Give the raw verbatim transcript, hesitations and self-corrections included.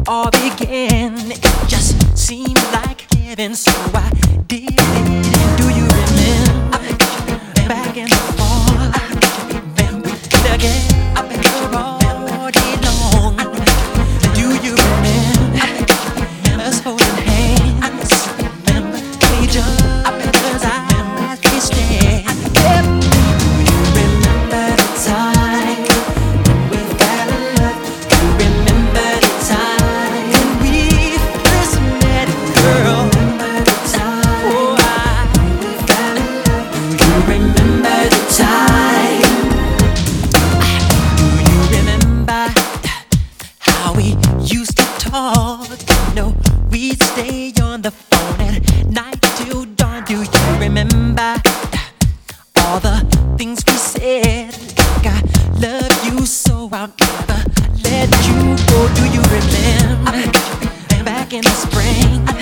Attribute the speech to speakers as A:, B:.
A: all began. It just seemed like heaven, so I did it. And do you remember back in the fall? Remember again after all day long? Do you remember us holding hands? Remember each other's eyes we stared? Do you remember the time we fell in love? Do you remember the time when we first met, girl? Remember the time, oh, I, we fell in love. Do you remember the time? Do you remember how we used to talk? You know, we'd stay on the phone at night till dawn. Do you remember all the things we said? Like I love you so I'll never let you go. Do you remember back in the spring?